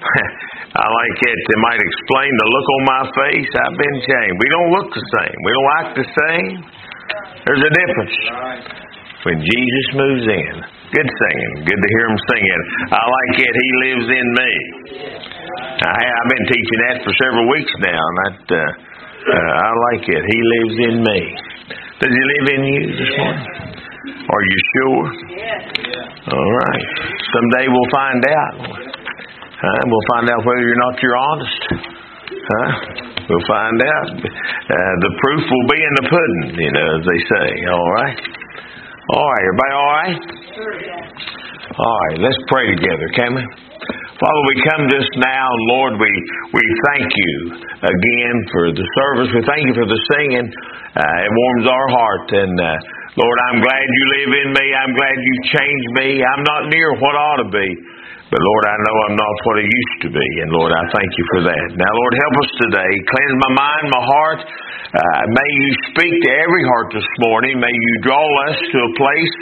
I like it. They might explain the look on my face. I've been changed. We don't look the same. We don't act the same. There's a difference when Jesus moves in. Good singing. Good to hear him singing. I like it. He lives in me. I've been teaching that for several weeks now, and I like it. He lives in me. Does he live in you this morning? Are you sure? All right. Someday we'll find out. We'll find out whether or not you're honest. We'll find out. The proof will be in the pudding, as they say. All right. All right. Everybody all right? All right. Let's pray together, can we? Father, we come just now, Lord, we thank you again for the service. We thank you for the singing. It warms our heart. And Lord, I'm glad you live in me. I'm glad you changed me. I'm not near what I ought to be. But Lord, I know I'm not what I used to be. And Lord, I thank you for that. Now, Lord, help us today. Cleanse my mind, my heart. May you speak to every heart this morning. May you draw us to a place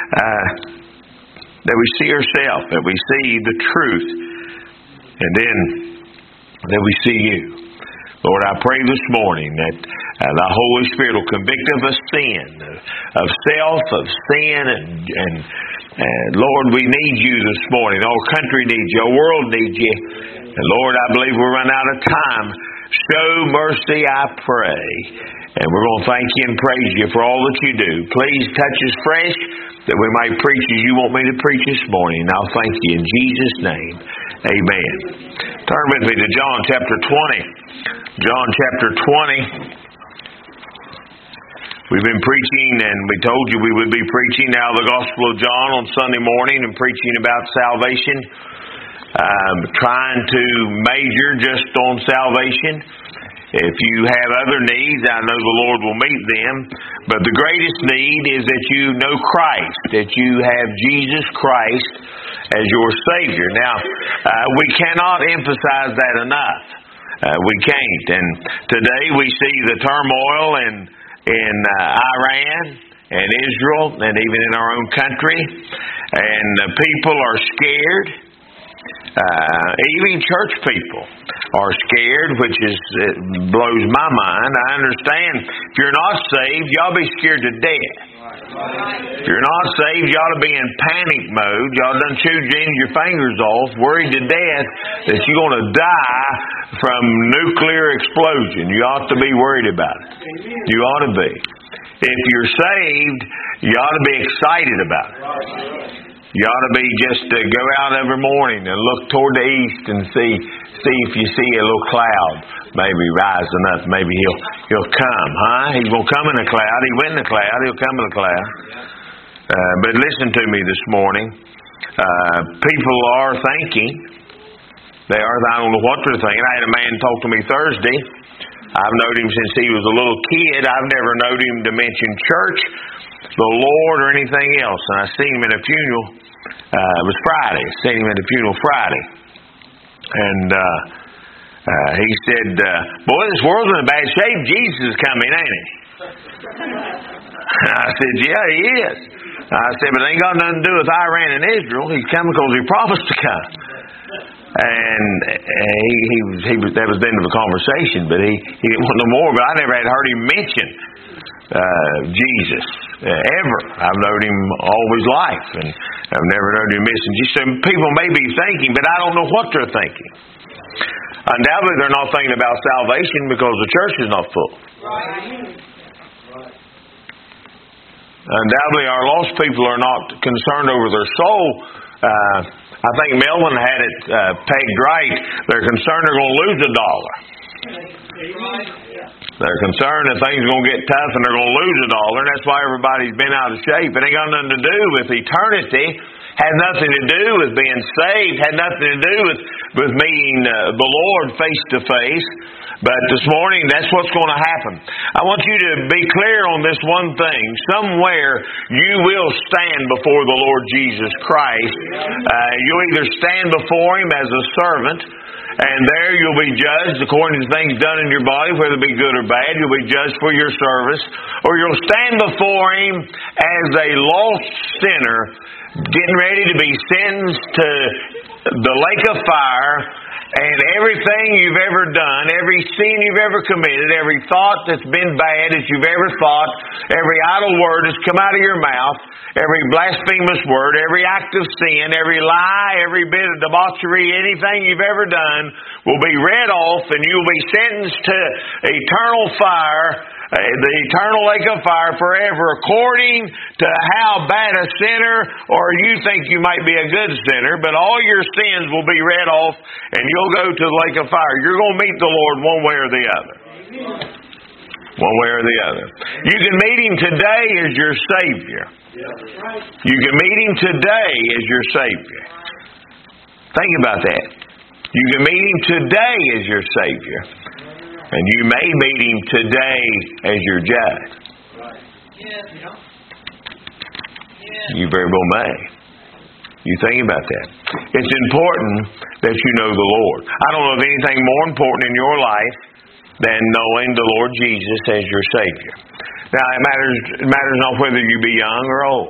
that we see ourselves, that we see the truth, and then that we see you. Lord, I pray this morning that the Holy Spirit will convict of us sin, of self, of sin, and Lord, we need you this morning. Our country needs you. Our world needs you. And Lord, I believe we're running out of time. Show mercy, I pray. And we're going to thank you and praise you for all that you do. Please touch us fresh that we might preach as you want me to preach this morning. And I'll thank you in Jesus' name. Amen. Turn with me to John chapter 20. John chapter 20. We've been preaching, and we told you we would be preaching now the Gospel of John on Sunday morning and preaching about salvation. Trying to major just on salvation. If you have other needs, I know the Lord will meet them. But the greatest need is that you know Christ, that you have Jesus Christ as your Savior. Now, we cannot emphasize that enough. We can't. And today we see the turmoil in Iran and Israel and even in our own country. And people are scared. Even church people are scared, which blows my mind. I understand. If you're not saved, y'all be scared to death. If you're not saved, you ought to be in panic mode. Y'all done chewed your fingers off, worried to death that you're going to die from nuclear explosion. You ought to be worried about it. You ought to be. If you're saved, you ought to be excited about it. You ought to be just go out every morning and look toward the east and see if you see a little cloud maybe rising up. Maybe he'll come, He's going to come in a cloud. He went in a cloud. He'll come in a cloud. But listen to me this morning. People are thinking. They are. I don't know what they're thinking. I had a man talk to me Thursday. I've known him since he was a little kid. I've never known him to mention church, the Lord, or anything else. And I seen him at a funeral. It was Friday. I seen him at a funeral Friday. And he said, boy, this world's in a bad shape. Jesus is coming, ain't he? I said, yeah, he is. I said, but it ain't got nothing to do with Iran and Israel. He's coming because he promised to come. And that was the end of the conversation, but he didn't want no more. But I never had heard him mention Jesus ever. I've known him all his life, and I've never known him missing. Some people may be thinking, but I don't know what they're thinking. Undoubtedly, they're not thinking about salvation because the church is not full. Undoubtedly, our lost people are not concerned over their soul. I think Melvin had it pegged right. They're concerned they're going to lose $1. They're concerned that things are going to get tough and they're going to lose $1. And that's why everybody's been out of shape. It ain't got nothing to do with eternity. Had nothing to do with being saved. Had nothing to do with meeting the Lord face to face. But this morning, that's what's going to happen. I want you to be clear on this one thing. Somewhere you will stand before the Lord Jesus Christ. You'll either stand before Him as a servant, and there you'll be judged according to things done in your body, whether it be good or bad. You'll be judged for your service. Or you'll stand before Him as a lost sinner, getting ready to be sentenced to the lake of fire, And everything you've ever done, every sin you've ever committed, every thought that's been bad that you've ever thought, every idle word that's come out of your mouth, every blasphemous word, every act of sin, every lie, every bit of debauchery, anything you've ever done will be read off, and you'll be sentenced to eternal fire, the eternal lake of fire forever, according to how bad a sinner, or you think you might be a good sinner, but all your sins will be read off, and you'll go to the lake of fire. You're going to meet the Lord one way or the other. One way or the other. You can meet Him today as your Savior. You can meet Him today as your Savior. Think about that. You can meet Him today as your Savior. And you may meet Him today as your judge. You very well may. You think about that. It's important that you know the Lord. I don't know of anything more important in your life than knowing the Lord Jesus as your Savior. Now, it matters not whether you be young or old.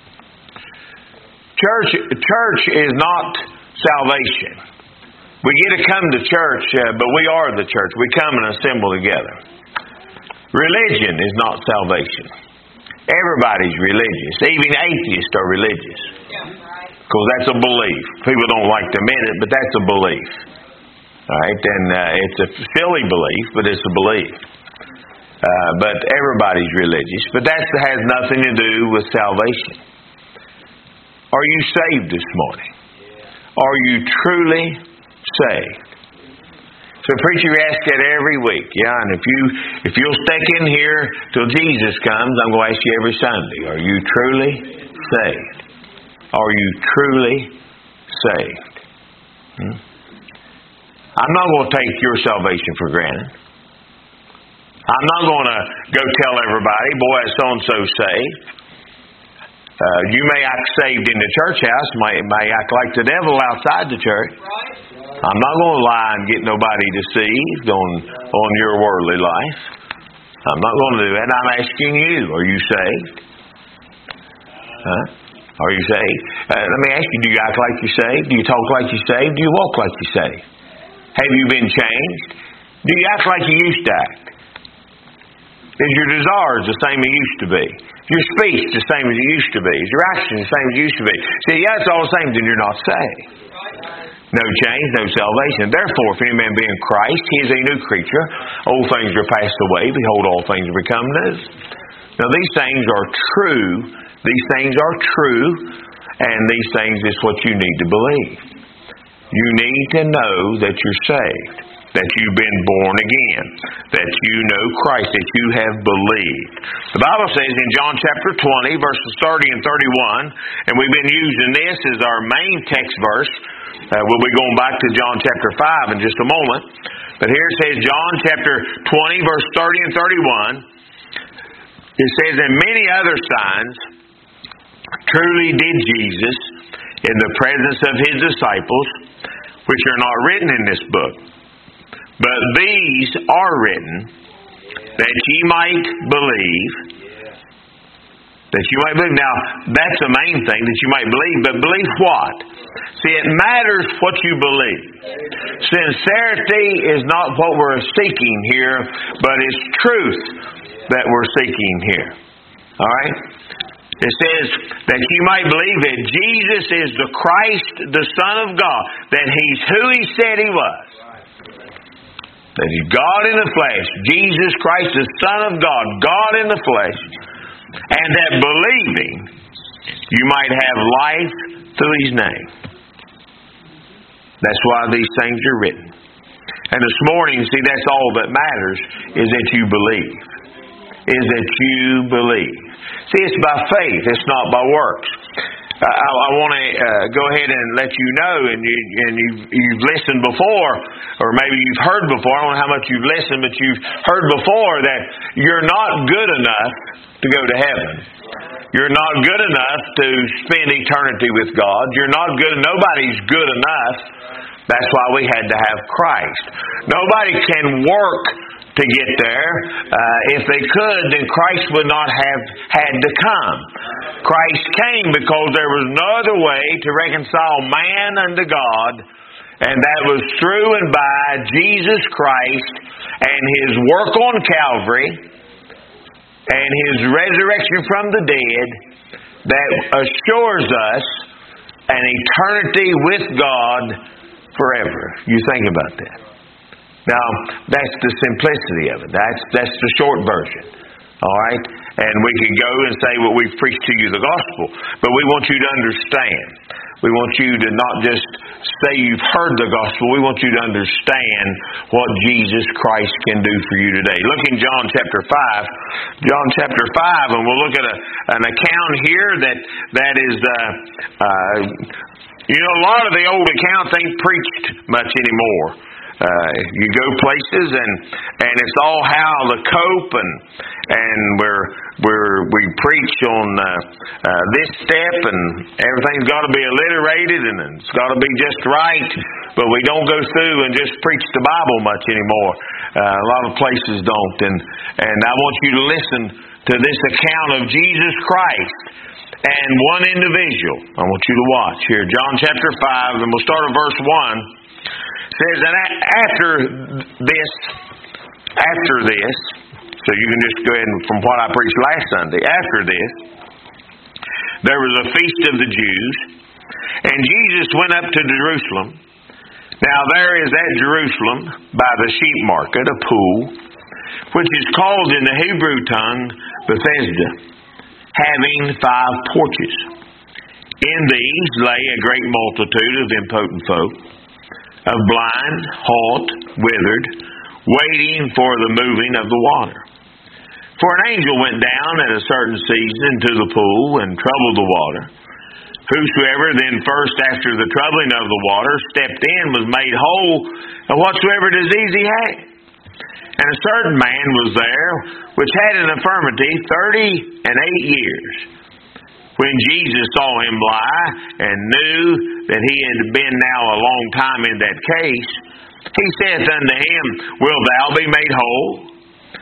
Church is not salvation. We get to come to church, but we are the church. We come and assemble together. Religion is not salvation. Everybody's religious. Even atheists are religious. Because that's a belief. People don't like to admit it, but that's a belief. All right? And it's a silly belief, but it's a belief. But everybody's religious. But that has nothing to do with salvation. Are you saved this morning? Are you truly saved? So preacher asks that every week. Yeah, and if you'll stick in here till Jesus comes, I'm going to ask you every Sunday. Are you truly saved? Are you truly saved? I'm not going to take your salvation for granted. I'm not going to go tell everybody, boy, so-and-so saved. You may act saved in the church house, may act like the devil outside the church. I'm not going to lie and get nobody deceived on your worldly life. I'm not going to do that. I'm asking you, are you saved? Huh? Are you saved? Let me ask you, do you act like you're saved? Do you talk like you're saved? Do you walk like you're saved? Have you been changed? Do you act like you used to act? Is your desires the same as it used to be? Is your speech the same as it used to be? Is your action the same as it used to be? See, yeah, it's all the same, then you're not saved. No change, no salvation. Therefore, if any man be in Christ, he is a new creature. Old things are passed away. Behold, all things are become new. Now, these things are true. These things are true. And these things is what you need to believe. You need to know that you're saved. That you've been born again. That you know Christ. That you have believed. The Bible says in John chapter 20, verses 30 and 31, and we've been using this as our main text verse. We'll be going back to John chapter 5 in just a moment. But here it says, John chapter 20, verse 30 and 31. It says, and many other signs truly did Jesus in the presence of His disciples, which are not written in this book. But these are written, that ye might believe. That you might believe. Now, that's the main thing, that you might believe. But believe what? See, it matters what you believe. Sincerity is not what we're seeking here, but it's truth that we're seeking here. All right? It says that you might believe that Jesus is the Christ, the Son of God. That He's who He said He was. That He's God in the flesh. Jesus Christ, the Son of God. God in the flesh. And that believing, you might have life through His name. That's why these things are written. And this morning, see, that's all that matters, is that you believe. Is that you believe. See, it's by faith. It's not by works. I want to go ahead and let you know, and you've listened before, or maybe you've heard before. I don't know how much you've listened, but you've heard before that you're not good enough to go to heaven. You're not good enough to spend eternity with God. You're not good. Nobody's good enough. That's why we had to have Christ. Nobody can work to get there. If they could, then Christ would not have had to come. Christ came because there was no other way to reconcile man unto God And that was through and by Jesus Christ and His work on Calvary and His resurrection from the dead that assures us an eternity with God forever. You think about that. Now, that's the simplicity of it. That's the short version. All right? And we could go and say, well, we've preached to you the gospel. But we want you to understand. We want you to not just say you've heard the gospel. We want you to understand what Jesus Christ can do for you today. Look in John chapter 5. John chapter 5, and we'll look at an account here that is, a lot of the old accounts ain't preached much anymore. You go places and it's all how to cope and we preach on this step and everything's got to be alliterated and it's got to be just right, but we don't go through and just preach the Bible much anymore. A lot of places don't, and I want you to listen to this account of Jesus Christ and one individual. I want you to watch here, John chapter 5, and we'll start at verse 1. It says, and after this, so you can just go ahead and from what I preached last Sunday, after this, there was a feast of the Jews, and Jesus went up to Jerusalem. Now there is at Jerusalem, by the sheep market, a pool, which is called in the Hebrew tongue Bethesda, having 5 porches. In these lay a great multitude of impotent folk, of blind, halt, withered, waiting for the moving of the water. For an angel went down at a certain season into the pool and troubled the water. Whosoever then first after the troubling of the water stepped in was made whole of whatsoever disease he had. And a certain man was there which had an infirmity 38 years. When Jesus saw him lie and knew that he had been now a long time in that case, he saith unto him, Wilt thou be made whole?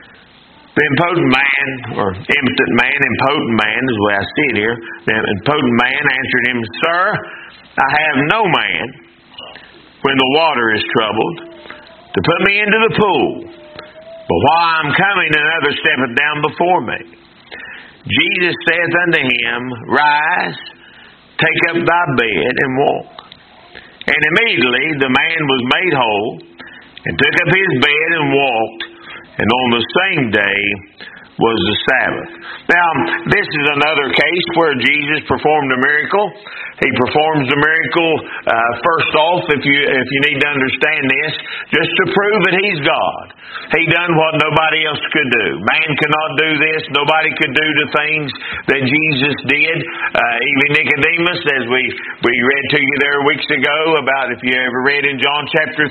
The impotent man, or impotent man is the way I see it here. The impotent man answered him, Sir, I have no man, when the water is troubled, to put me into the pool. But while I am coming, another steppeth down before me. Jesus saith unto him, Rise, take up thy bed, and walk. And immediately the man was made whole, and took up his bed and walked, and on the same day was the Sabbath. Now, this is another case where Jesus performed a miracle. He performs the miracle, first off, if you need to understand this, just to prove that He's God. He done what nobody else could do. Man cannot do this. Nobody could do the things that Jesus did. Even Nicodemus, as we read to you there weeks ago about, if you ever read in John chapter 3,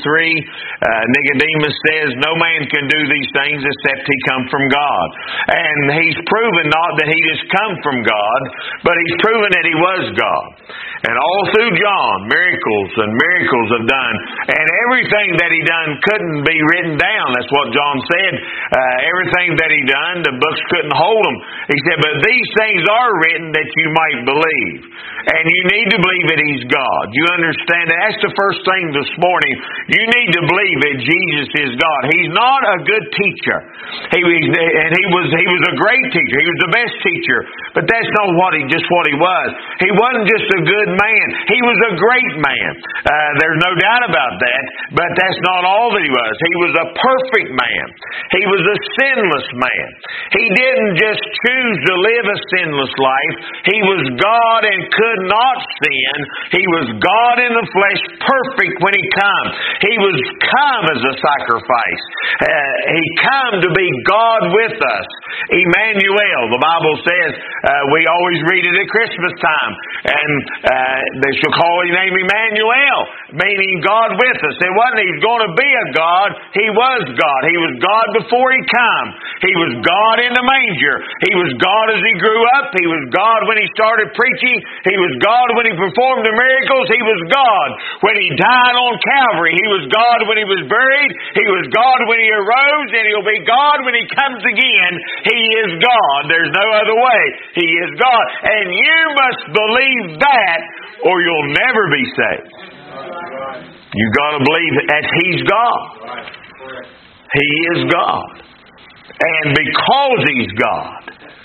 Nicodemus says, no man can do these things except he come from God. And he's proven not that he just come from God, but he's proven that he was God. And all through John, miracles and miracles have done. And everything that he done couldn't be written down. That's what John said. Everything that he done, the books couldn't hold them. He said, but these things are written that you might believe. And you need to believe that He's God. You understand that? That's the first thing this morning. You need to believe that Jesus is God. He's not a good teacher. He was a great teacher. He was the best teacher. But that's not what he was. He wasn't just a good man. He was a great man. There's no doubt about that. But that's not all that he was. He was a perfect man. He was a sinless man. He didn't just choose to live a sinless life. He was God and could not sin. He was God in the flesh, perfect when He come. He was come as a sacrifice. He come to be God with us. Emmanuel, the Bible says, we always read it at Christmas time. And they shall call His name Emmanuel, meaning God with us. It wasn't He's going to be a God. He was God. He was God before He come. He was God in the manger. He was God as He grew up. He was God when He started preaching. He was God when He performed the miracles. He was God when He died on Calvary. He was God when He was buried. He was God when He arose. And He'll be God when He comes again. He is God. There's no other way. He is God. And you must believe that or you'll never be saved. You've got to believe that He's God. He is God. And because He's God,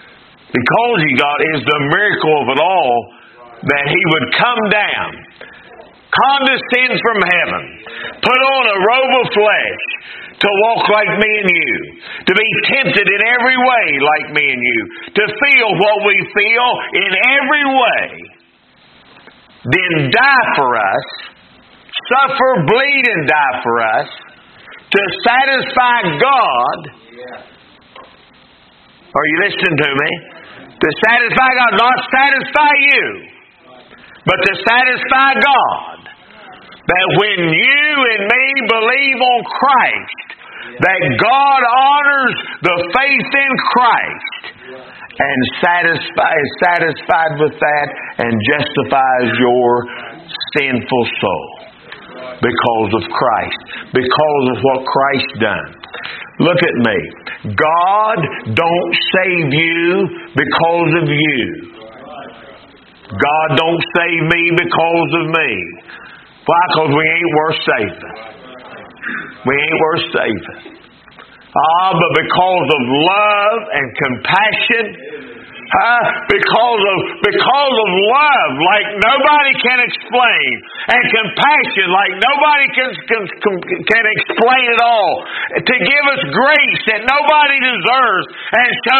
is the miracle of it all that He would come down, condescend from heaven, put on a robe of flesh, to walk like me and you, to be tempted in every way like me and you, to feel what we feel in every way, then die for us, suffer, bleed, and die for us, to satisfy God. Are you listening to me? To satisfy God, not satisfy you, but to satisfy God. That when you and me believe on Christ, that God honors the faith in Christ and is satisfied with that and justifies your sinful soul because of Christ, because of what Christ done. Look at me. God don't save you because of you. God don't save me because of me. Why? Because we ain't worth saving. We ain't worth saving. But because of love and compassion, because of love like nobody can explain, and compassion like nobody can explain at all, to give us grace that nobody deserves, and show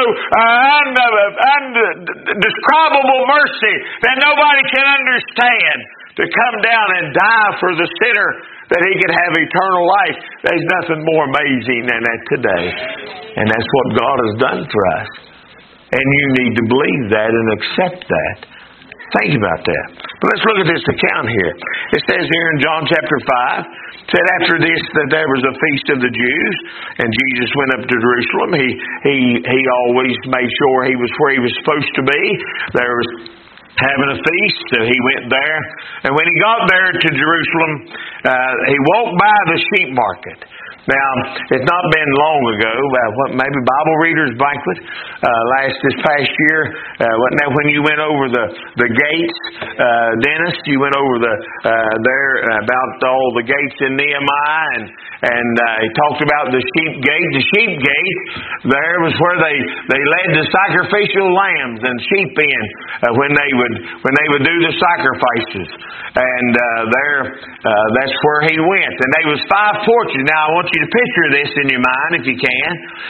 indescribable mercy that nobody can understand, to come down and die for the sinner that he could have eternal life. There's nothing more amazing than that today. And that's what God has done for us. And you need to believe that and accept that. Think about that. But let's look at this account here. It says here in John chapter 5, said after this that there was a feast of the Jews, and Jesus went up to Jerusalem. He always made sure he was where he was supposed to be. There was having a feast, so he went there. And when he got there to Jerusalem, he walked by the sheep market. Now, it's not been long ago, maybe Bible Readers Banquet, this past year, wasn't that when you went over the gates, Dennis? You went over there about all the gates in Nehemiah, and he talked about the sheep gate. The sheep gate, there was where they led the sacrificial lambs and sheep in when they would do the sacrifices, and that's where he went. And there was 5 porches. Now I want you to picture this in your mind if you can.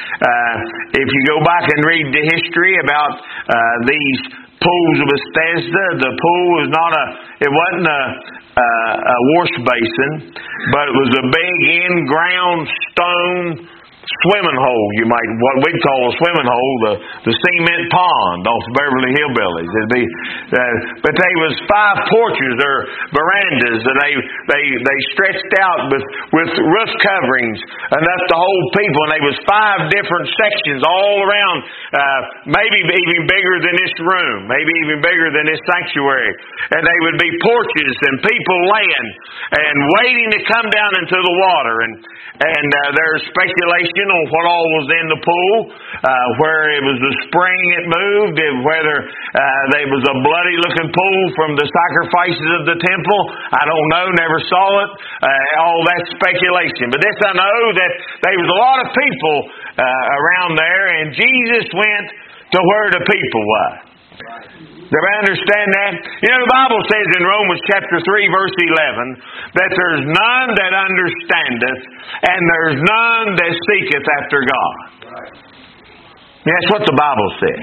If you go back and read the history about these pools of Bethesda, the pool was it wasn't a wash basin, but it was a big in-ground stone swimming hole, what we'd call a swimming hole, the cement pond off Beverly Hillbillies. It'd be, but they was 5 porches or verandas, and they stretched out with roof coverings enough to hold people, and there was 5 different sections all around, maybe even bigger than this room, maybe even bigger than this sanctuary, and they would be porches and people laying and waiting to come down into the water, and there's speculation on what all was in the pool, where it was the spring it moved, whether there was a bloody looking pool from the sacrifices of the temple. I don't know, never saw it. All that speculation. But this I know, that there was a lot of people around there, and Jesus went to where the people were. Do you understand that? You know, the Bible says in Romans chapter 3 verse 11 that there's none that understandeth, and there's none that seeketh after God. That's what the Bible says.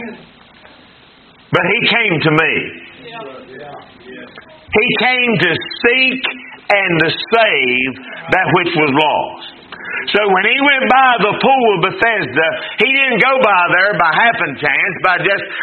But He came to me. He came to seek and to save that which was lost. So when he went by the pool of Bethesda, he didn't go by there by happen chance, I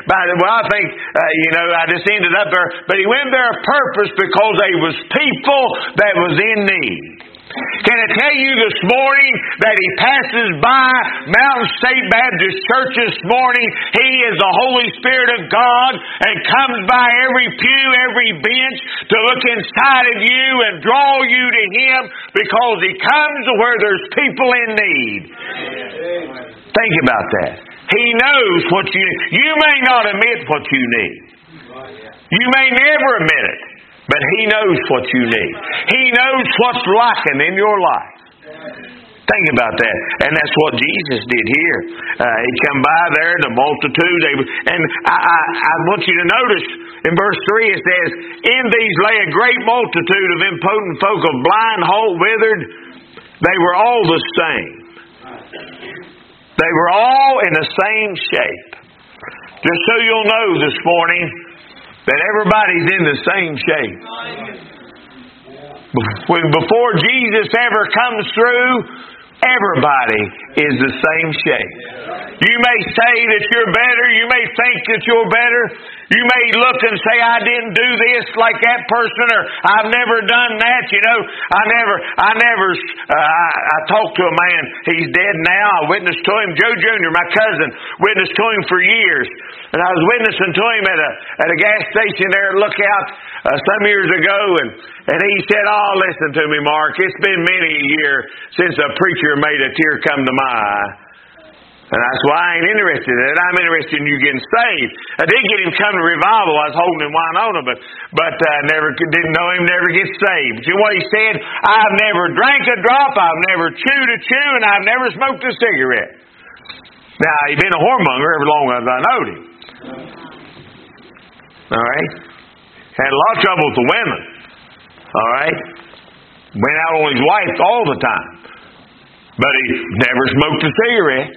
just ended up there. But he went there on purpose because there was people that was in need. Can I tell you this morning that he passes by Mountain State Baptist Church this morning? He is the Holy Spirit of God and comes by every pew, every bench to look inside of you and draw you to Him, because He comes to where there's people in need. Think about that. He knows what you need. You may not admit what you need. You may never admit it. But He knows what you need. He knows what's lacking in your life. Think about that. And that's what Jesus did here. He come by there, the multitude. And I want you to notice in verse 3 it says, in these lay a great multitude of impotent folk, of blind, halt, withered. They were all the same. They were all in the same shape. Just so you'll know this morning that everybody's in the same shape. Before Jesus ever comes through, everybody is the same shape. You may say that you're better. You may think that you're better. You may look and say, I didn't do this like that person, or I've never done that. You know, I talked to a man. He's dead now. I witnessed to him. Joe Jr., my cousin, witnessed to him for years. And I was witnessing to him at a gas station there at Lookout some years ago. And he said, oh, listen to me, Mark. It's been many a year since a preacher made a tear come to my eye. And that's why I ain't interested in it. I'm interested in you getting saved. I did get him come to revival. I was holding him Winona, but didn't know him never get saved. But you know what he said? I've never drank a drop. I've never chewed a chew, and I've never smoked a cigarette. Now, he'd been a whoremonger every long as I knowed him. All right? Had a lot of trouble with the women. All right? Went out on his wife all the time. But he never smoked a cigarette.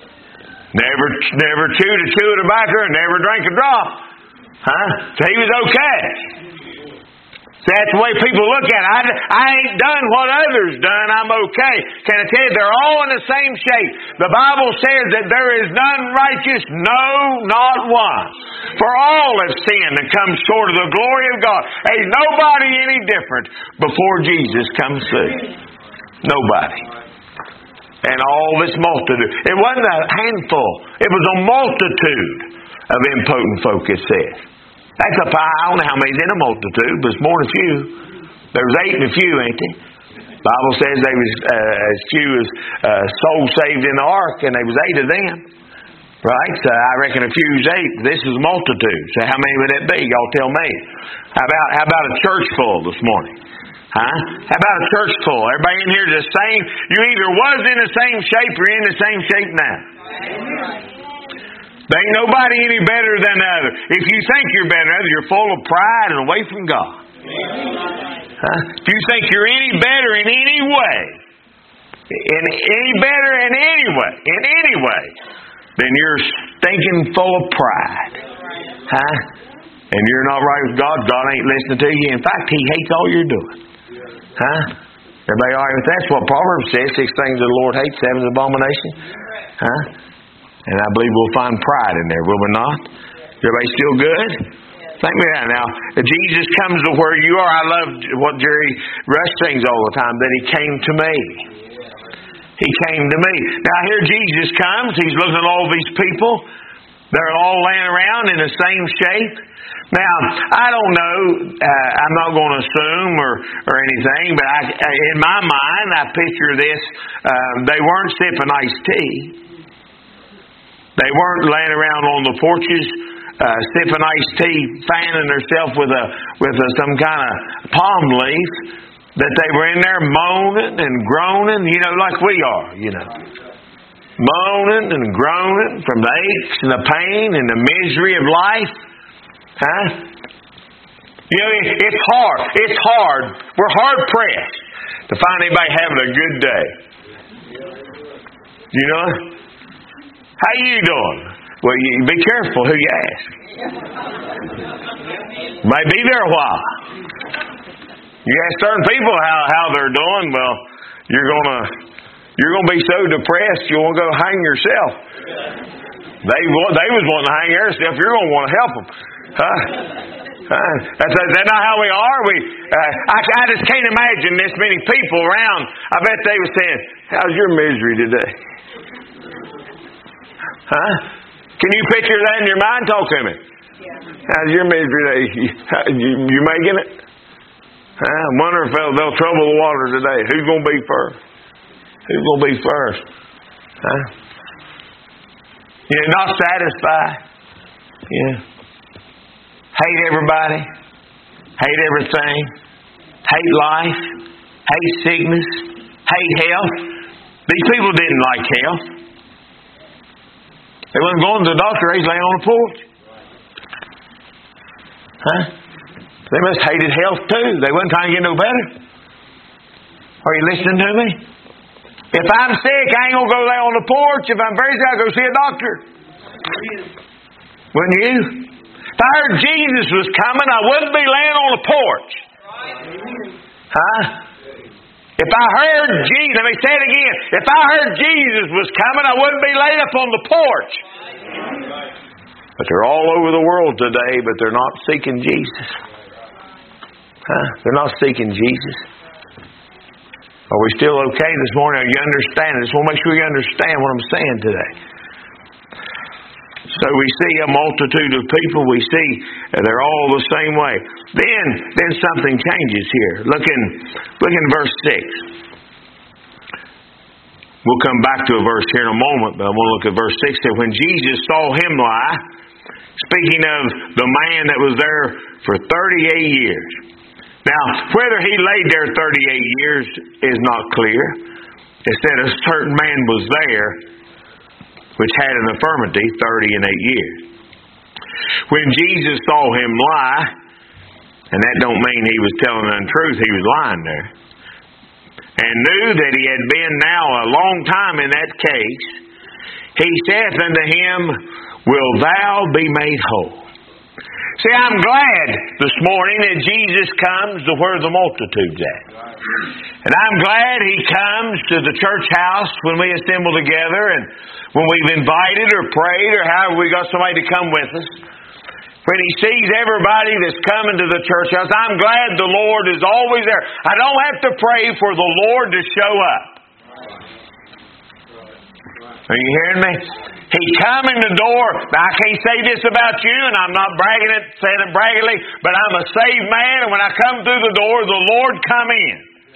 Never chewed a chew of tobacco, and never drank a drop. So he was okay. So that's the way people look at it. I ain't done what others done. I'm okay. Can I tell you, they're all in the same shape. The Bible says that there is none righteous, no, not one. For all have sinned and come short of the glory of God. Ain't nobody any different before Jesus comes through. Nobody. And all this multitude. It wasn't a handful. It was a multitude of impotent folk, it said. That's a pie. I don't know how many's in a multitude, but it's more than a few. There was 8 and a few, ain't there? The Bible says there was as few as souls saved in the ark, and there was 8 of them. Right? So I reckon a few is 8. This is a multitude. So how many would that be? Y'all tell me. How about a church full this morning? How about a church full? Everybody in here is the same. You either was in the same shape or in the same shape now. There ain't nobody any better than the other. If you think you're better than others, you're full of pride and away from God. If you think you're any better in any way, then you're stinking full of pride. And you're not right with God. God ain't listening to you. In fact, He hates all you're doing. Everybody all right with that? That's what Proverbs says. 6 things the Lord hates, 7 is abomination. And I believe we'll find pride in there, will we not? Everybody still good? Think me that. Now, Jesus comes to where you are. I love what Jerry Rush sings all the time, that He came to me. He came to me. Now, here Jesus comes. He's looking at all these people. They're all laying around in the same shape. Now, I don't know, I'm not going to assume or anything, but in my mind, I picture this, they weren't sipping iced tea. They weren't laying around on the porches, sipping iced tea, fanning themselves with some kind of palm leaf, that they were in there moaning and groaning, like we are, Moaning and groaning from the aches and the pain and the misery of life. It's hard. It's hard. We're hard pressed to find anybody having a good day. How you doing? Well, you be careful who you ask. Might be there a while. You ask certain people how they're doing. Well, you're gonna be so depressed you won't go hang yourself. They was wanting to hang themselves. You're gonna want to help them. That's not how we are. I just can't imagine this many people around. I bet they were saying, "How's your misery today?" Can you picture that in your mind? Talk to me. How's your misery today? You making it? I wonder if they'll trouble the water today. Who's going to be first? Who's going to be first? You're not satisfied. Hate everybody. hate everything, hate life, hate sickness, hate health. These people didn't like health. They wasn't going to the doctor, they was laying on the porch. Huh? They must have hated health too. They wasn't trying to get no better. Are you listening to me? If I'm sick, I ain't going to go lay on the porch. If I'm very sick, I'll go see a doctor. Wouldn't you? If I heard Jesus was coming, I wouldn't be laying on the porch. Huh? If I heard Jesus, let me say it again. If I heard Jesus was coming, I wouldn't be laid up on the porch. But they're all over the world today, but they're not seeking Jesus. Huh? They're not seeking Jesus. Are we still okay this morning? Are you understanding? I just want to make sure you understand what I'm saying today. So we see a multitude of people. We see they're all the same way. Then something changes here. Look in verse 6. We'll come back to a verse here in a moment, but I want to look at verse 6. That when Jesus saw him lie, speaking of the man that was there for 38 years. Now, whether he laid there 38 years is not clear. It said a certain man was there which had an infirmity 38 years. When Jesus saw him lie, and that don't mean he was telling the untruth, he was lying there, and knew that he had been now a long time in that case, he saith unto him, Will thou be made whole? See, I'm glad this morning that Jesus comes to where the multitude's at. And I'm glad He comes to the church house when we assemble together and when we've invited or prayed or however we got somebody to come with us. When He sees everybody that's coming to the church house, I'm glad the Lord is always there. I don't have to pray for the Lord to show up. Are you hearing me? He come in the door. Now, I can't say this about you, and I'm not saying it braggingly, but I'm a saved man, and when I come through the door, the Lord come in.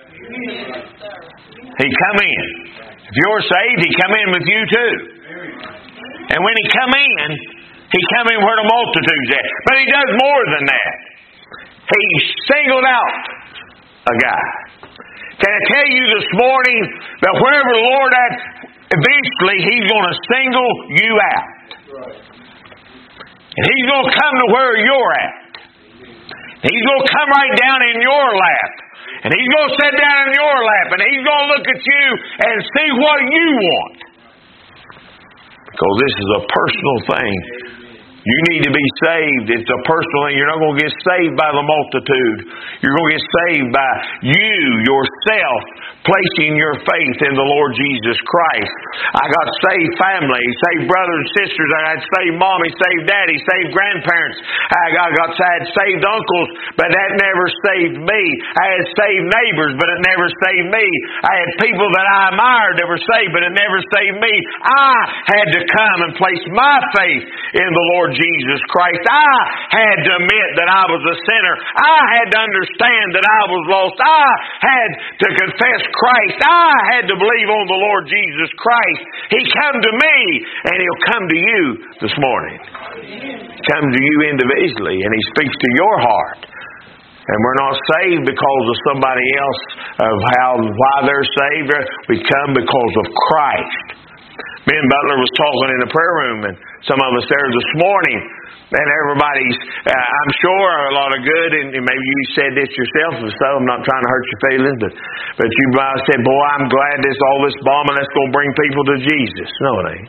He come in. If you're saved, He come in with you too. And when He come in, He come in where the multitude's at. But He does more than that. He singled out a guy. Can I tell you this morning that wherever the Lord at, eventually He's going to single you out. And He's going to come to where you're at. He's going to come right down in your lap. And He's going to sit down in your lap. And He's going to look at you and see what you want. Because this is a personal thing. You need to be saved. It's a personal thing. You're not going to get saved by the multitude. You're going to get saved by you, yourself, placing your faith in the Lord Jesus Christ. I got saved family, saved brothers and sisters. I got saved mommy, saved daddy, saved grandparents. I had saved uncles, but that never saved me. I had saved neighbors, but it never saved me. I had people that I admired that were saved, but it never saved me. I had to come and place my faith in the Lord Jesus Christ. I had to admit that I was a sinner. I had to understand that I was lost. I had to confess Christ. I had to believe on the Lord Jesus Christ. He come to me, and He'll come to you this morning. Come to you individually, and He speaks to your heart. And we're not saved because of somebody else, of why they're saved. We come because of Christ. Ben Butler was talking in the prayer room, and some of us there this morning, and everybody's, I'm sure, a lot of good, and maybe you said this yourself, so I'm not trying to hurt your feelings, but you said, boy, I'm glad all this bombing, that's going to bring people to Jesus. No, it ain't.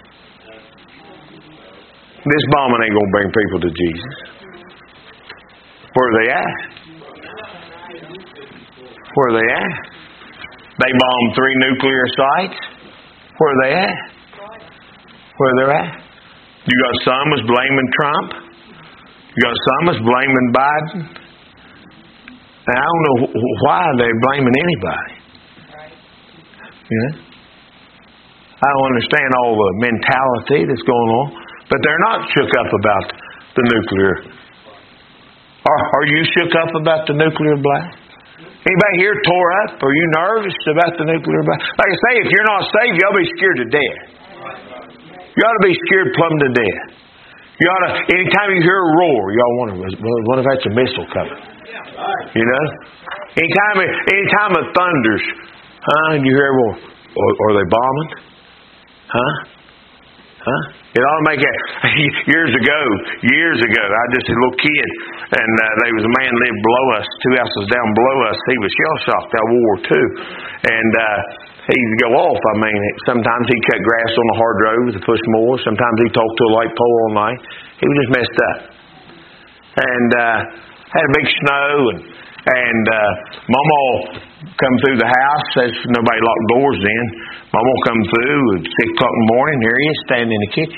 This bombing ain't going to bring people to Jesus. Where are they at? Where are they at? They bombed 3 nuclear sites. Where are they at? Where they're at. You got some that's blaming Trump. You got some that's blaming Biden. Now, I don't know why they're blaming anybody. You know? I don't understand all the mentality that's going on. But they're not shook up about the nuclear. Are you shook up about the nuclear blast? Anybody here tore up? Are you nervous about the nuclear blast? Like I say, if you're not saved, you ought to be scared to death. You ought to be scared plumb to death. You ought to, anytime you hear a roar, you ought to wonder, what if that's a missile coming? You know? Anytime it thunders, and you hear a roar, are they bombing? It ought to make it. Years ago, I just a little kid, and there was a man lived below us, 2 houses down below us. He was shell-shocked out of World War II. And he'd go off. I mean, sometimes he'd cut grass on the hard road to push more. Sometimes he'd talk to a light pole all night. He was just messed up. And had a big snow, and Mama come through the house. Says nobody locked doors in. Mama come through at 6 o'clock in the morning. Here he is standing in the kitchen.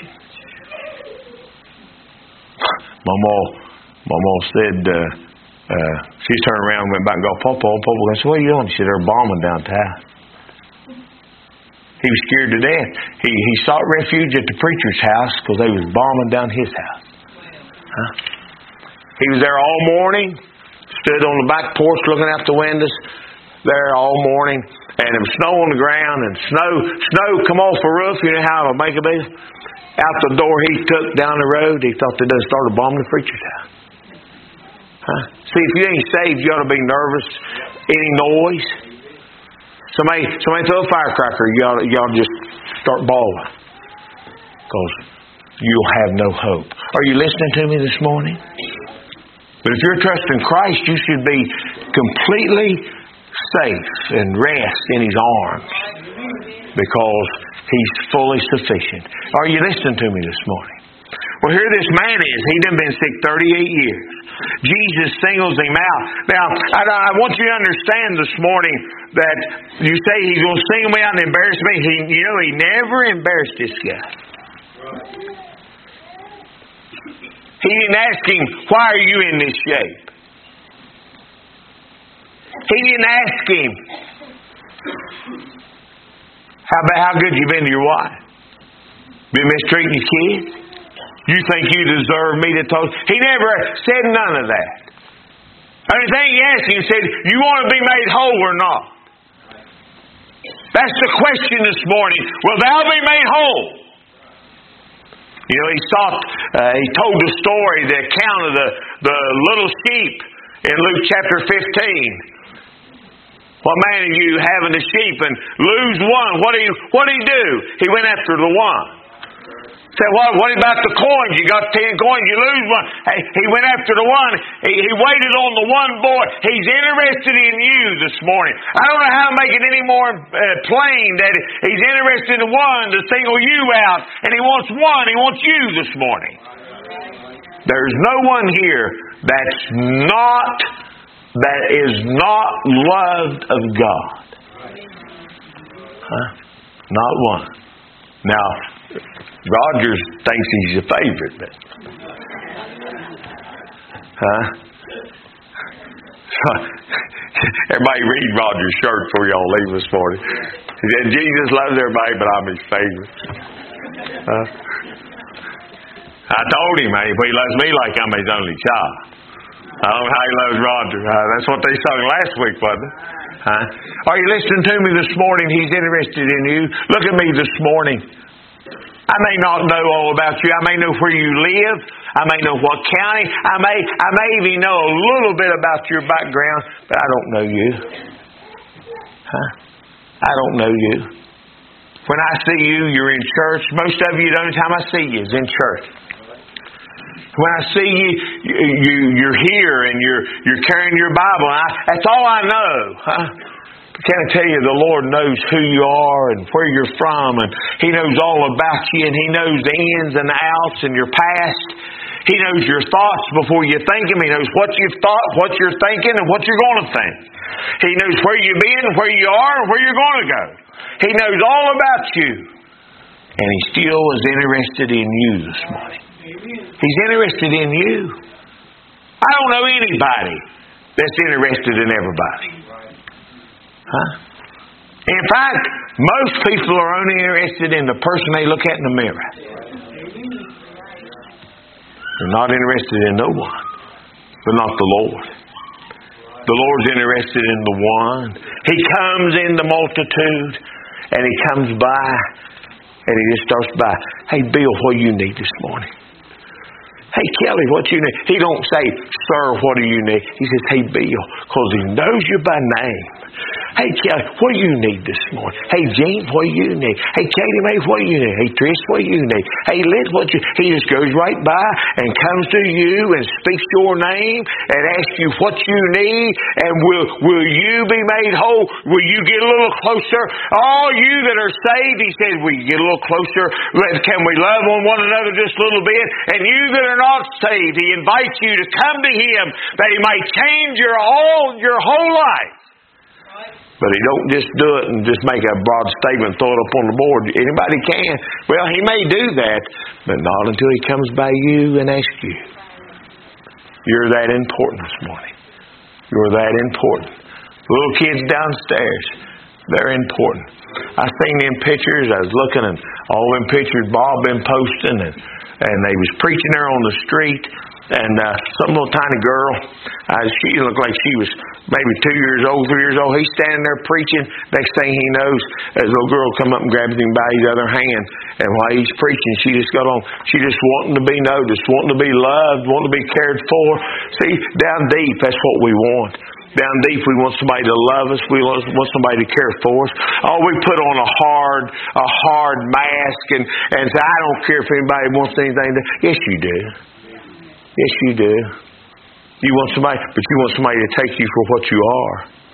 Mama said, she turned around and went back and got Papa. Papa said, what are you doing? She said, they're bombing downtown. He was scared to death. He sought refuge at the preacher's house because they was bombing down his house. He was there all morning, stood on the back porch looking out the windows there all morning, and there was snow on the ground, and snow come off the roof. You know how it'll make a big. Out the door he took down the road, he thought they done started bombing the preacher's house. See, if you ain't saved, you ought to be nervous. Any noise. Somebody throw a firecracker, you ought to just start bawling. Because you'll have no hope. Are you listening to me this morning? But if you're trusting Christ, you should be completely safe and rest in His arms. Because He's fully sufficient. Are you listening to me this morning? Well, here this man is. He'd been sick 38 years. Jesus singles him out. Now, I want you to understand this morning that you say He's going to single me out and embarrass me. He never embarrassed this guy. He didn't ask him, why are you in this shape? He didn't ask him, how good you been to your wife? Been mistreating your kids? You think you deserve me to talk? He never said none of that. Only thing he asked him, he said, you want to be made whole or not? That's the question this morning. Will thou be made whole? You know, he told the story, the account of the little sheep in Luke chapter 15. What man of you having a sheep and lose one? What do he do? He went after the one. Said, what about the coins? You got 10 coins, you lose one. Hey, he went after the one. He waited on the one boy. He's interested in you this morning. I don't know how to make it any more plain that He's interested in one to single you out. And He wants one. He wants you this morning. There's no one here that is not loved of God. Not one. Now, Rogers thinks he's your favorite, but everybody read Rogers' shirt before y'all leave this morning. He said, Jesus loves everybody, but I'm His favorite. I told him, if He loves me like I'm His only child. I don't know how He loves Roger. That's what they sung last week, wasn't it? Are you listening to me this morning? He's interested in you. Look at me this morning. I may not know all about you. I may know where you live. I may know what county. I may even know a little bit about your background, but I don't know you. I don't know you. When I see you, you're in church. Most of you, the only time I see you is in church. When I see you, you're here and you're carrying your Bible. That's all I know. Can I tell you, the Lord knows who you are and where you're from, and He knows all about you, and He knows the ins and the outs and your past. He knows your thoughts before you think them. He knows what you've thought, what you're thinking, and what you're going to think. He knows where you've been, where you are, and where you're going to go. He knows all about you, and He still is interested in you this morning. He's interested in you. I don't know anybody that's interested in everybody. In fact, most people are only interested in the person they look at in the mirror. They're not interested in no one, but not the Lord. The Lord's interested in the one. He comes in the multitude, and He comes by, and He just starts by. Hey, Bill, what do you need this morning? Hey, Kelly, what you need? He don't say, sir, what do you need? He says, hey, Bill, because he knows you by name. Hey, Kelly, what do you need this morning? Hey, Gene, what do you need? Hey, Katie Mae, what do you need? Hey, Trish, what do you need? Hey, Liz, what do you... He just goes right by and comes to you and speaks your name and asks you what you need, and will you be made whole? Will you get a little closer? All you that are saved, he said, will you get a little closer? Can we love on one another just a little bit? And you that are not saved, he invites you to come to him that he might change your whole life. But he don't just do it and just make a broad statement, throw it up on the board. Anybody can. Well, he may do that, but not until he comes by you and asks you. You're that important this morning. You're that important. The little kids downstairs, they're important. I seen them pictures. I was looking at all them pictures Bob been posting, and they was preaching there on the street. And some little tiny girl, she looked like she was maybe 2 years old, 3 years old. He's standing there preaching. Next thing he knows, a little girl come up and grabs him by his other hand. And while he's preaching, she just got on. She just wanting to be noticed, wanting to be loved, wanting to be cared for. See, down deep, that's what we want. Down deep, we want somebody to love us. We want somebody to care for us. Oh, we put on a hard mask and say, I don't care if anybody wants anything to. Yes, you do. Yes, you do. You want somebody, but you want somebody to take you for what you are.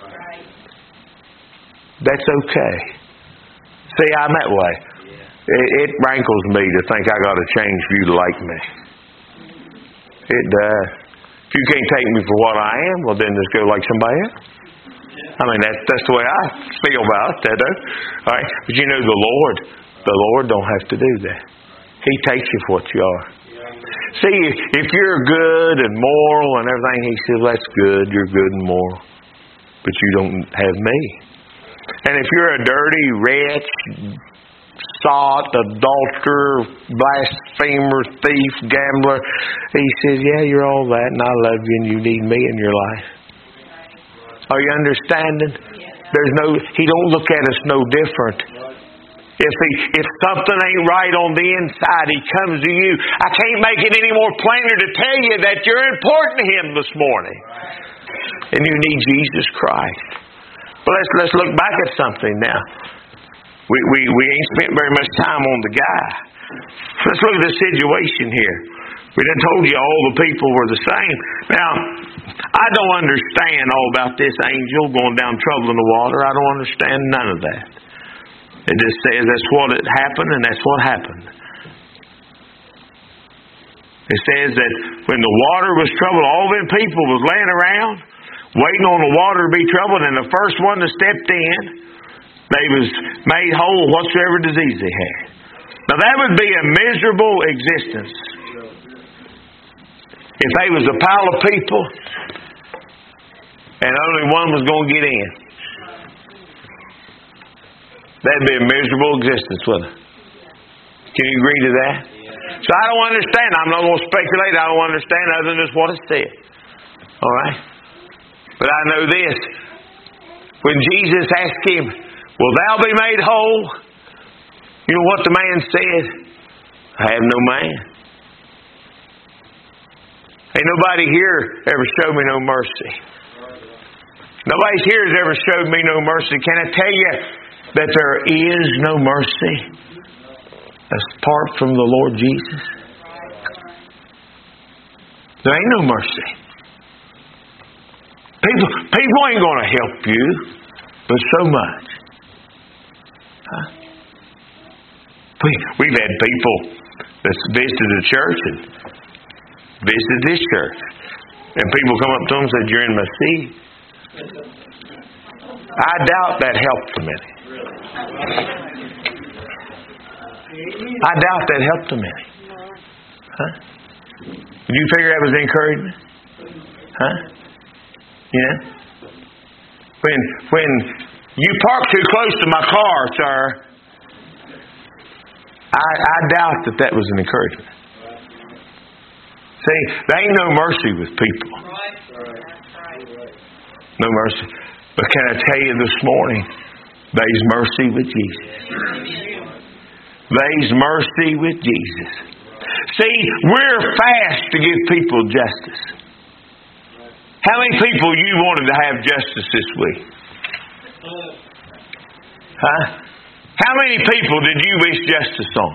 That's okay. See, I'm that way. It rankles me to think I got to change for you to like me. It does. If you can't take me for what I am, well, then just go like somebody else. I mean, that's the way I feel about it. All right, but you know, the Lord don't have to do that. He takes you for what you are. See, if you're good and moral and everything, he says, that's good, you're good and moral. But you don't have me. And if you're a dirty, wretch, sot, adulterer, blasphemer, thief, gambler, he says, yeah, you're all that, and I love you, and you need me in your life. Are you understanding? He don't look at us no different. If something ain't right on the inside, he comes to you. I can't make it any more plainer to tell you that you're important to him this morning. And you need Jesus Christ. Well, let's look back at something now. We ain't spent very much time on the guy. Let's look at the situation here. We done told you all the people were the same. Now, I don't understand all about this angel going down trouble in the water. I don't understand none of that. It just says that's what it happened, and that's what happened. It says that when the water was troubled, all them people was laying around, waiting on the water to be troubled, and the first one that stepped in, they was made whole whatsoever disease they had. Now that would be a miserable existence. If they was a pile of people, and only one was going to get in. That'd be a miserable existence, wouldn't it? Can you agree to that? So I don't understand. I'm not going to speculate. I don't understand other than just what it said. All right? But I know this. When Jesus asked him, will thou be made whole? You know what the man said? I have no man. Ain't nobody here ever showed me no mercy. Nobody here has ever showed me no mercy. Can I tell you that there is no mercy apart from the Lord Jesus? There ain't no mercy. People ain't going to help you, but so much. Huh? We've had people that's visited the church and visited this church, and people come up to them and said, "You're in my seat." I doubt that helped them any. I doubt that helped them any. Huh? Did you figure that was encouragement? Huh? Yeah. When you park too close to my car, sir, I doubt that was an encouragement. See, there ain't no mercy with people. No mercy. But can I tell you this morning, there's mercy with Jesus. There's mercy with Jesus. See, we're fast to give people justice. How many people you wanted to have justice this week? Huh? How many people did you wish justice on?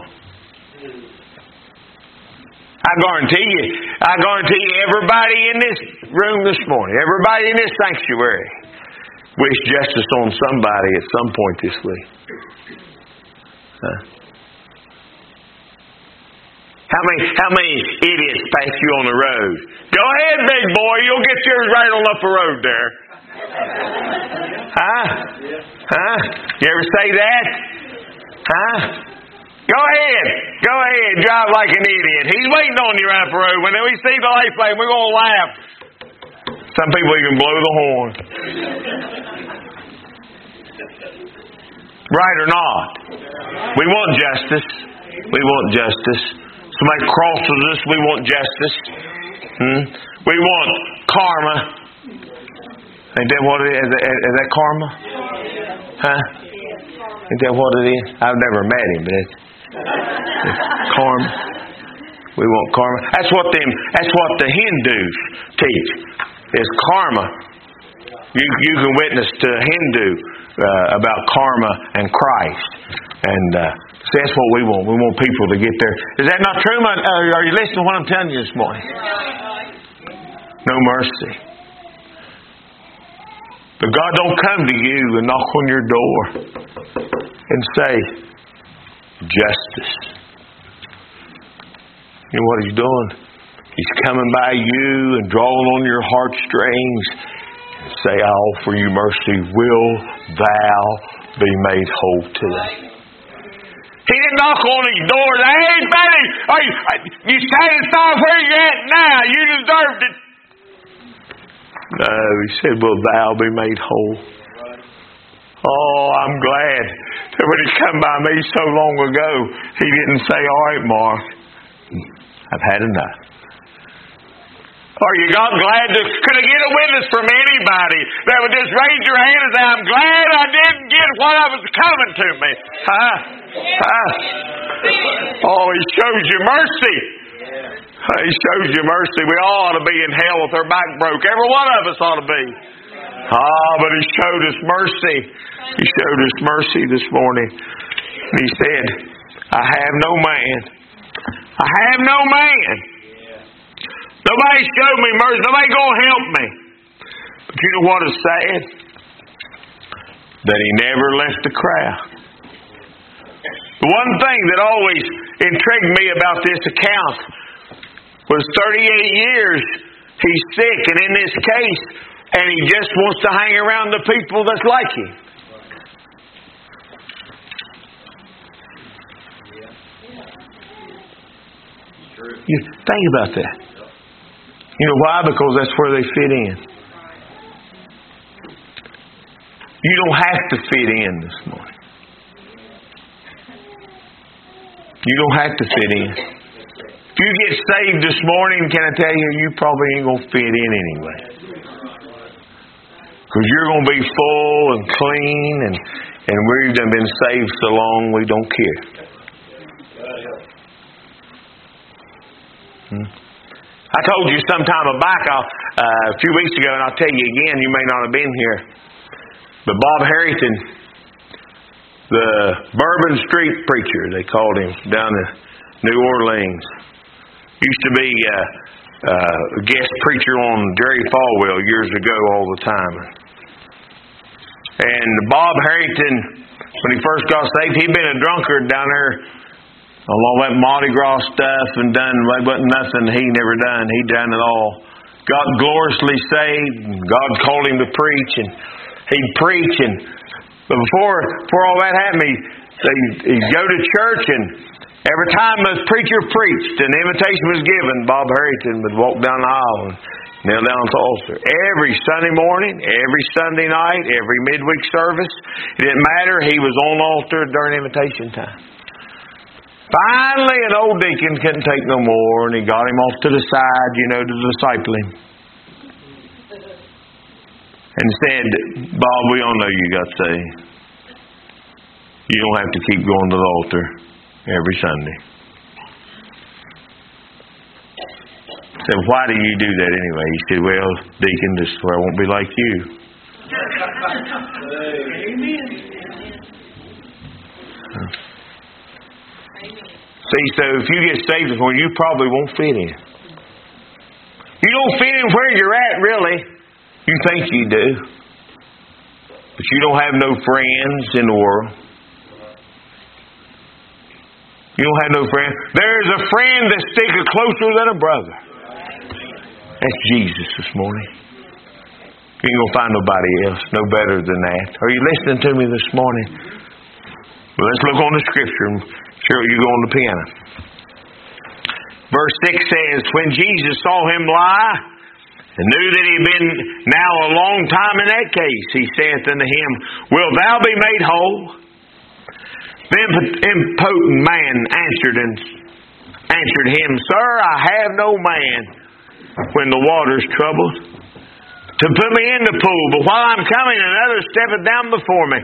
I guarantee you everybody in this room this morning, everybody in this sanctuary wished justice on somebody at some point this week. Huh? How many idiots pass you on the road? Go ahead, big boy. You'll get yours right on up the road there. Huh? Huh? You ever say that? Huh? Go ahead. Go ahead. Drive like an idiot. He's waiting on you right up the road. When we see the light flame, we're going to laugh. Some people even blow the horn. Right or not? We want justice. We want justice. Somebody crosses us, we want justice. We want karma. Ain't that what it is? Is that karma? Huh? Ain't that what it is? I've never met him, but it's karma. We want karma. That's what the Hindus teach. Is karma. You can witness to a Hindu about karma and Christ. And see, that's what we want. We want people to get there. Is that not true? Are you listening to what I'm telling you this morning? No mercy. But God don't come to you and knock on your door and say, justice. You know what He's doing? He's coming by you and drawing on your heartstrings and say, I offer you mercy. Will thou be made whole today? He didn't knock on His door. Hey, buddy, you satisfied where you're at now? You deserved it. No, He said, will thou be made whole? Oh, I'm glad that when He come by me so long ago, He didn't say, all right, Mark, I've had enough. Are you not glad to could I get a witness from anybody that would just raise your hand and say, I'm glad I didn't get what I was coming to me? Huh? Huh? Oh, He shows you mercy. He shows you mercy. We all ought to be in hell with our back broke. Every one of us ought to be. But He showed us mercy. He showed us mercy this morning. And He said, I have no man. I have no man. Nobody showed me mercy. Nobody going to help me. But you know what is sad? That He never left the crowd. The one thing that always intrigued me about this account was 38 years he's sick, and in this case, and he just wants to hang around the people that's like him. You think about that. You know why? Because that's where they fit in. You don't have to fit in this morning. You don't have to fit in. If you get saved this morning, can I tell you, you probably ain't going to fit in anyway. Because you're going to be full and clean, and we've done been saved so long we don't care. I told you some time back, a few weeks ago, and I'll tell you again, you may not have been here, but Bob Harrington, the Bourbon Street preacher, they called him, down in New Orleans, used to be a guest preacher on Jerry Falwell years ago all the time. And Bob Harrington, when he first got saved, he'd been a drunkard down there on all that Mardi Gras stuff and done wasn't nothing he never done. He'd done it all. Got gloriously saved, and God called him to preach, and he'd preach. But before all that happened, he'd go to church, and every time the preacher preached, an invitation was given, Bob Harrington would walk down the aisle and kneel down at the altar. Every Sunday morning, every Sunday night, every midweek service, it didn't matter. He was on the altar during invitation time. Finally, an old deacon couldn't take no more, and he got him off to the side, to disciple him. And said, Bob, we all know you got saved. You don't have to keep going to the altar every Sunday. I said, why do you do that anyway? He said, well, deacon, this is where I won't be like you. Amen. See, so if you get saved this morning, you probably won't fit in. You don't fit in where you're at, really. You think you do. But you don't have no friends in the world. You don't have no friends. There's a friend that's sticking closer than a brother. That's Jesus this morning. You ain't going to find nobody else no better than that. Are you listening to me this morning? Well, let's look on the Scripture. Cheryl, you go on the piano. Verse 6 says, when Jesus saw him lie, and knew that he had been now a long time in that case, he saith unto him, wilt thou be made whole? The impotent man answered him, Sir, I have no man when the water's troubled to put me in the pool, but while I'm coming, another steppeth down before me.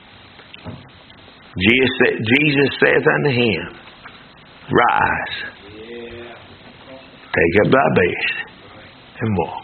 Jesus saith unto him, Rise, take up thy bed, and walk.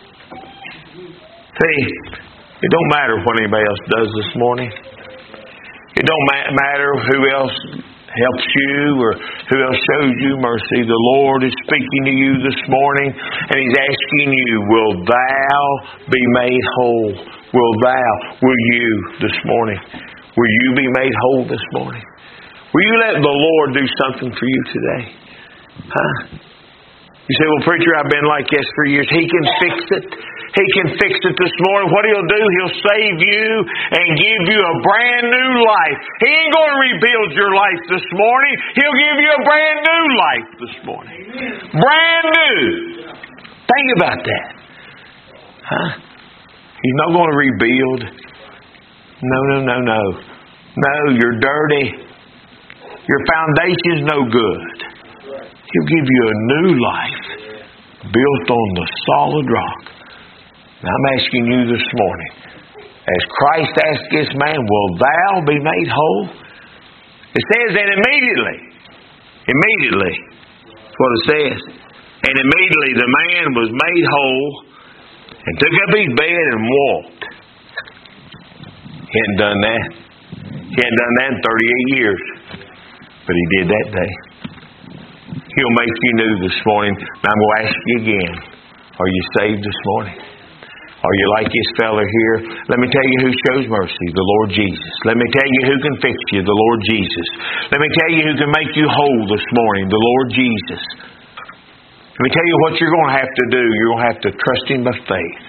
See, it don't matter what anybody else does this morning. It don't matter who else helps you or who else shows you mercy. The Lord is speaking to you this morning, and He's asking you, will thou be made whole? Will you this morning? Will you be made whole this morning? Will you let the Lord do something for you today? Huh? You say, well, preacher, I've been like this for years. He can fix it. He can fix it this morning. What He'll do, He'll save you and give you a brand new life. He ain't going to rebuild your life this morning. He'll give you a brand new life this morning. Brand new. Think about that. Huh? He's not going to rebuild. No. No, you're dirty. Your foundation's no good. He'll give you a new life built on the solid rock. Now, I'm asking you this morning, as Christ asked this man, will thou be made whole? It says that immediately, that's what it says. And immediately the man was made whole and took up his bed and walked. He hadn't done that. He hadn't done that in 38 years. But he did that day. He'll make you new this morning. Now I'm going to ask you again. Are you saved this morning? Are you like this fella here? Let me tell you who shows mercy, the Lord Jesus. Let me tell you who can fix you, the Lord Jesus. Let me tell you who can make you whole this morning, the Lord Jesus. Let me tell you what you're going to have to do. You're going to have to trust Him by faith.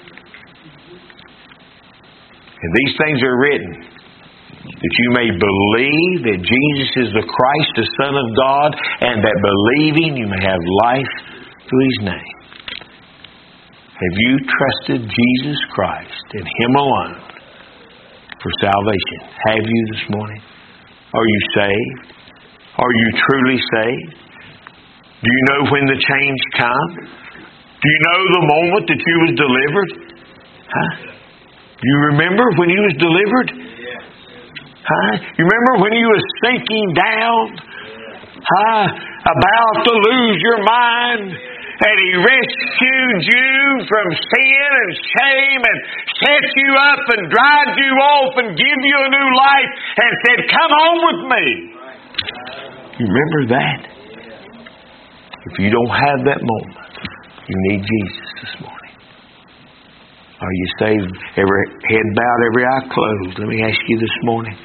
And these things are written that you may believe that Jesus is the Christ, the Son of God, and that believing you may have life through His name. Have you trusted Jesus Christ and Him alone for salvation? Have you this morning? Are you saved? Are you truly saved? Do you know when the change come? Do you know the moment that you was delivered? Huh? Do you remember when you was delivered? Huh? You remember when you was sinking down? Huh? About to lose your mind? And He rescued you from sin and shame and set you up and dried you off and give you a new life and said, come home with me. You remember that? If you don't have that moment, you need Jesus this morning. Are you saved? Every head bowed, every eye closed. Let me ask you this morning.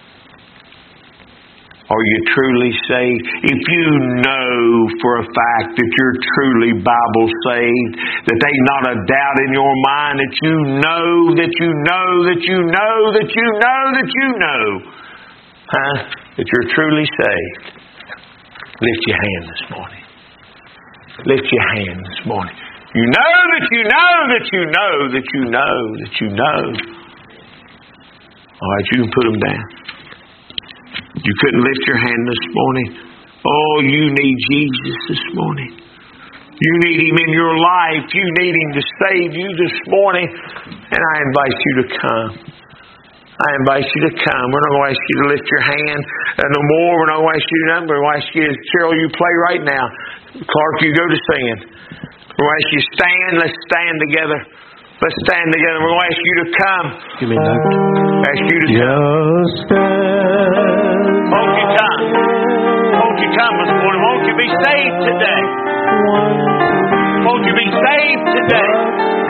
Are you truly saved? If you know for a fact that you're truly Bible saved, that there's not a doubt in your mind that you know, that you're truly saved, lift your hand this morning. Lift your hand this morning. You know that you know that you know that you know that you know. All right, you can put them down. You couldn't lift your hand this morning. Oh, you need Jesus this morning. You need Him in your life. You need Him to save you this morning. And I invite you to come. I invite you to come. We're not going to ask you to lift your hand no more. We're not going to ask you to do nothing. We're going to ask you, Cheryl, you play right now. Clark, you go to singing. We're going to ask you to stand. Let's stand together. Let's stand together. We're going to ask you to come. Give me a note. Ask you to come. Won't you come? Won't you come this morning? Won't you be saved today? Won't you be saved today?